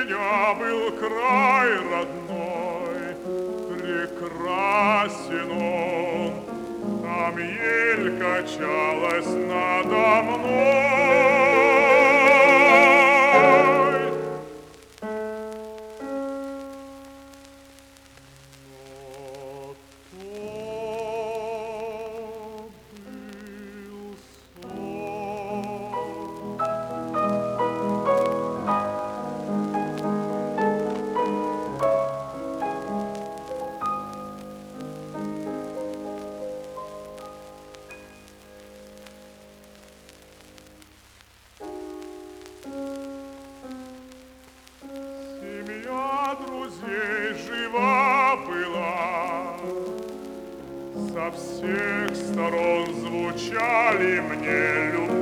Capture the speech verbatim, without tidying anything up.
меня был край родной, прекрасен он, там ель качалась надо мной. Семья друзей жива была, со всех сторон звучали мне любви.